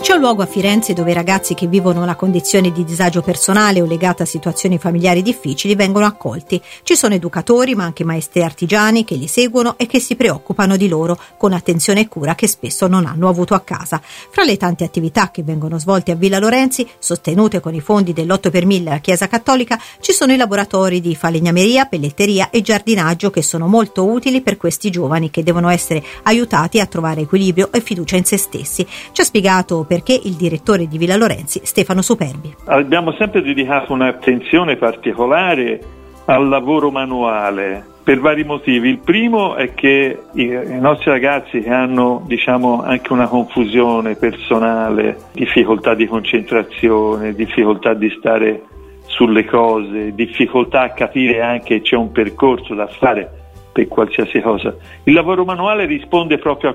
C'è un luogo a Firenze dove i ragazzi che vivono una condizione di disagio personale o legata a situazioni familiari difficili vengono accolti. Ci sono educatori ma anche maestri artigiani che li seguono e che si preoccupano di loro con attenzione e cura che spesso non hanno avuto a casa. Fra le tante attività che vengono svolte a Villa Lorenzi, sostenute con i fondi dell'8 per 1000 della Chiesa Cattolica, ci sono i laboratori di falegnameria, pelletteria e giardinaggio che sono molto utili per questi giovani che devono essere aiutati a trovare equilibrio e fiducia in se stessi. Ci ha spiegato perché il direttore di Villa Lorenzi, Stefano Superbi. Abbiamo sempre dedicato un'attenzione particolare al lavoro manuale per vari motivi. Il primo è che i nostri ragazzi che hanno anche una confusione personale, difficoltà di concentrazione, difficoltà di stare sulle cose, difficoltà a capire anche che c'è un percorso da fare per qualsiasi cosa. Il lavoro manuale risponde proprio a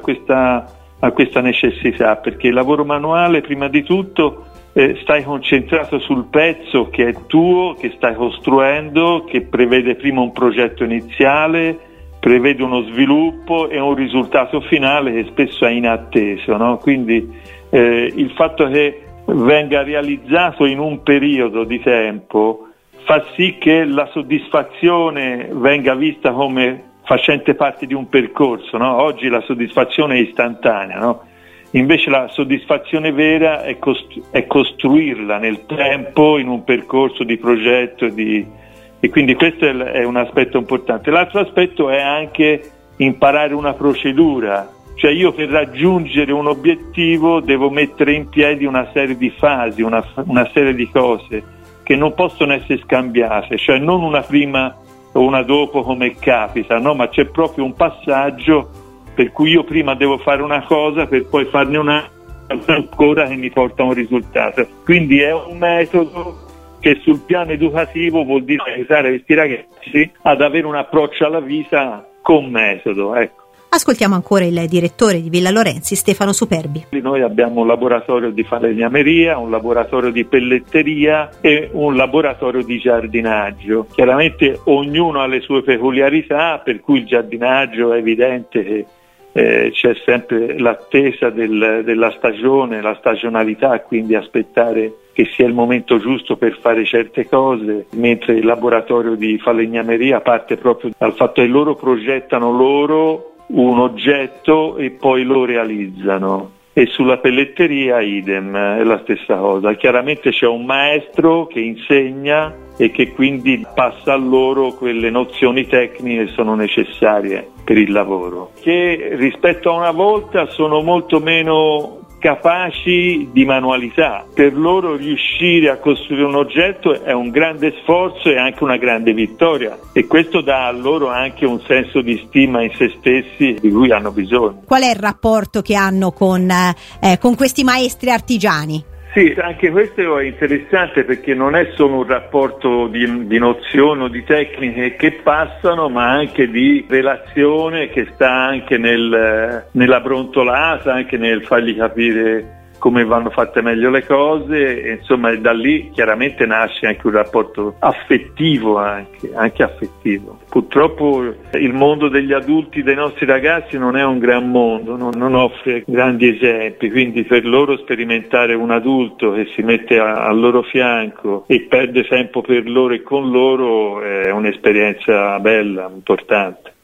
questa necessità, perché il lavoro manuale prima di tutto stai concentrato sul pezzo che è tuo, che stai costruendo, che prevede prima un progetto iniziale, prevede uno sviluppo e un risultato finale che spesso è inatteso, no? Quindi il fatto che venga realizzato in un periodo di tempo fa sì che la soddisfazione venga vista come facente parte di un percorso, no? Oggi la soddisfazione è istantanea, no? Invece la soddisfazione vera è costruirla nel tempo in un percorso di progetto e quindi questo è un aspetto importante. L'altro aspetto è anche imparare una procedura, cioè io per raggiungere un obiettivo devo mettere in piedi una serie di fasi, una serie di cose che non possono essere scambiate, cioè non una prima o una dopo come capita, no? Ma c'è proprio un passaggio per cui io prima devo fare una cosa per poi farne un'altra ancora che mi porta a un risultato. Quindi è un metodo che sul piano educativo vuol dire aiutare questi ragazzi ad avere un approccio alla vita con metodo, ecco. Ascoltiamo ancora il direttore di Villa Lorenzi, Stefano Superbi. Noi abbiamo un laboratorio di falegnameria, un laboratorio di pelletteria e un laboratorio di giardinaggio. Chiaramente ognuno ha le sue peculiarità, per cui il giardinaggio è evidente che c'è sempre l'attesa della stagione, la stagionalità, quindi aspettare che sia il momento giusto per fare certe cose, mentre il laboratorio di falegnameria parte proprio dal fatto che loro progettano un oggetto e poi lo realizzano. E sulla pelletteria idem, è la stessa cosa. Chiaramente c'è un maestro che insegna e che quindi passa a loro quelle nozioni tecniche che sono necessarie per il lavoro, che rispetto a una volta sono molto meno capaci di manualità. Per loro riuscire a costruire un oggetto è un grande sforzo e anche una grande vittoria, e questo dà a loro anche un senso di stima in se stessi di cui hanno bisogno. Qual è il rapporto che hanno con questi maestri artigiani? Sì, anche questo è interessante, perché non è solo un rapporto di nozioni o di tecniche che passano, ma anche di relazione che sta anche nella brontolata, anche nel fargli capire come vanno fatte meglio le cose, e insomma da lì chiaramente nasce anche un rapporto affettivo, anche affettivo. Purtroppo il mondo degli adulti, dei nostri ragazzi, non è un gran mondo, non offre grandi esempi, quindi per loro sperimentare un adulto che si mette al loro fianco e perde tempo per loro e con loro è un'esperienza bella, importante.